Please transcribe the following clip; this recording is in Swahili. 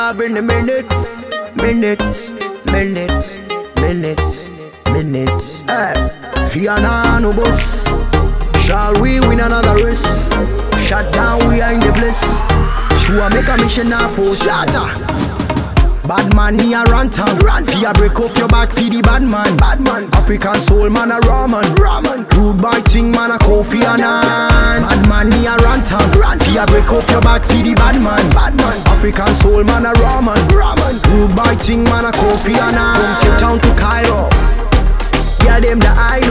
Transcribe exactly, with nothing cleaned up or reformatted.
Marvin the minutes, minutes, minutes, minutes, minutes. Hey, Fiona no boss. Shall we win another race? Shut down, we are in the place. She will make a mission now for shatter. Bad man, he a rantan. Run, fear break off your back, feed the bad man. Bad man, African soul man a ramen. Ramen, rude boy thing man a Kofi Annan. Bad man, he a rantan. Run, fear break off your back, feed the bad man. Bad man, African soul man a ramen. Ramen, rude boy thing man a Kofi Annan. From Cape Town to Cairo, yeah them the idol.